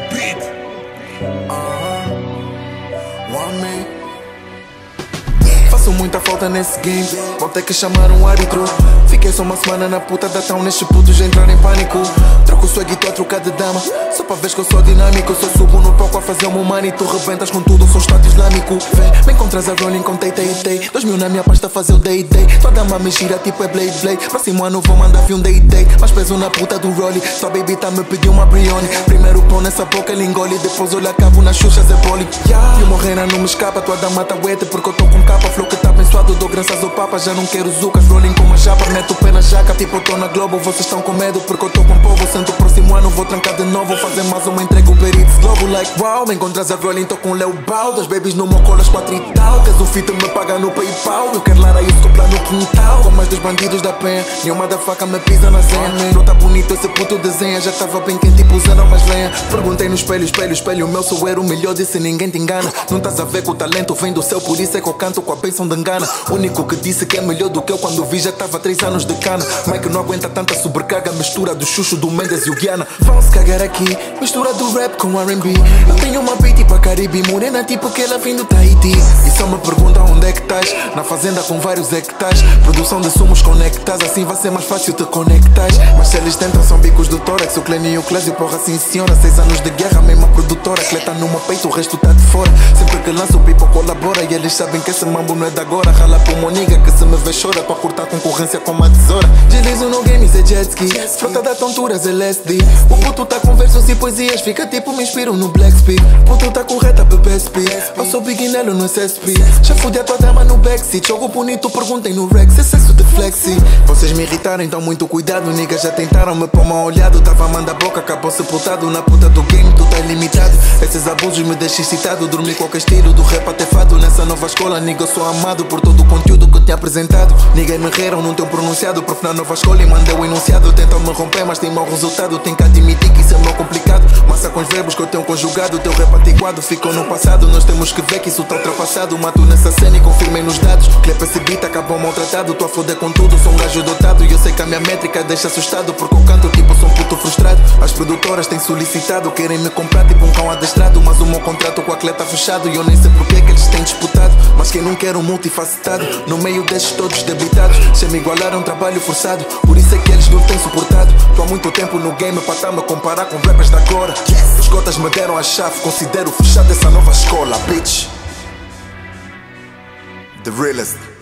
beat. Faço muita falta nesse game, vou ter que chamar um árbitro. Fiquei só uma semana na puta da town, nestes putos já entraram em pânico. Troco o swag e tô a trocar de dama, só pra ver que eu sou dinâmico. Se eu subo no palco a fazer o meu money, tu rebentas com tudo, sou Estado Islâmico. Vê, me encontras a rolling com Tay. 2000 na minha pasta fazer o day. Tua dama me gira tipo é Blade. Próximo ano vou mandar vir um day. Mais peso na puta do rolly, sua baby tá me pediu uma Brioni. Primeiro pão nessa boca ele engole, depois olha cabo nas xuxas é boli. E o morrena não me escapa, tua dama tá wet porque eu tô com capa. Flow que tá abençoado, dou graças ao papa. Já não quero zucas, rolling com uma chapa. Meto o pé na jaca, tipo eu tô na Globo. Vocês estão com medo porque eu tô com povo. Sento o próximo ano, vou trancar de novo. Fazer mais uma entrega, o Perites Globo. Like wow, me encontras a rolling, tô com Leo Bal. Das babies no meu colo, as 4 e tal. Queres o fita, me paga no PayPal. Eu quero lara e o copla no quintal. Com mais dos bandidos da penha, nenhuma da faca me pisa na zenha. Não tá bonito esse puto desenha, já tava bem quente, tipo usando mais lenha. Perguntei no espelho, o meu sou era o melhor, disse ninguém te engana. Não estás a ver que o talento vem do céu, por isso é que eu canto com a bênção de engana. O único que disse que é melhor do que eu quando vi já tava 3 anos de cana. Mike não aguenta tanta sobrecarga, mistura do Xuxo, do Mendes e o Guiana. Vão-se cagar aqui, mistura do rap com R&B. Eu tenho uma beat pra Caribe, morena tipo que ela vem do Tahiti. E só me pergunta onde é que estás, na fazenda com vários hectares. Produção de sumos conectados, assim vai ser mais fácil te conectares. Mas se eles tentam são bicos do tórax, o Clênio e o Clésio, porra sim senhora. 6 anos de guerra, mesma produtora, cleta no meu peito, o resto tá de fora. Sempre que lanço o pipo colabora e eles sabem que esse mambo não é de agora. Rala pro moniga que se me vê chora, pra cortar concorrência com uma tesoura. Deslizo no game, é jet ski, frota da tonturas LSD. O puto tá com versos e poesias, fica tipo me inspiro no Black Speed. Puto tá correta, BBSP, eu sou Biginello no SSP. Já fudi a tua dama no backseat, jogo bonito, perguntem no Rex, excesso de flexi. Vocês me irritaram, então muito cuidado, niggas já tentaram me pôr mal olhado. Tava a mandar boca, acabou sepultado na puta do game, tu tá ilimitado. Esses abusos me deixam excitado, dormi qualquer estilo do rap até fado. Nessa nova escola, nigga, eu sou amado por todo o conteúdo que eu tinha apresentado. Ninguém me riram, não tenho pronunciado, prof na nova escola e mandei o enunciado. Tentam me romper, mas tem mau resultado, tem que admitir que isso é meu complicado. Massa com os verbos que eu tenho conjugado, teu rap antiquado ficou no passado. Nós temos que ver que isso tá ultrapassado. Mato nessa cena e confirmei nos dados. Clipe esse beat acabou maltratado, tô a foder com tudo, sou um gajo dotado. E eu sei que a minha métrica deixa assustado, porque eu canto tipo sou um puto frustrado. As produtoras têm solicitado, querem me comprar tipo um cão adestrado. Mas o meu contrato com o atleta fechado e eu nem sei porque que eles têm disputado. Mas quem não quer um multifacetado, no meio destes todos debitados, se me igualaram trabalho forçado, por isso é que eles não têm suportado. Tô há muito tempo no game pra tá me comparar com rappers da agora. Os cotas me deram a chave, considero fechado essa nova escola, bitch. The realest.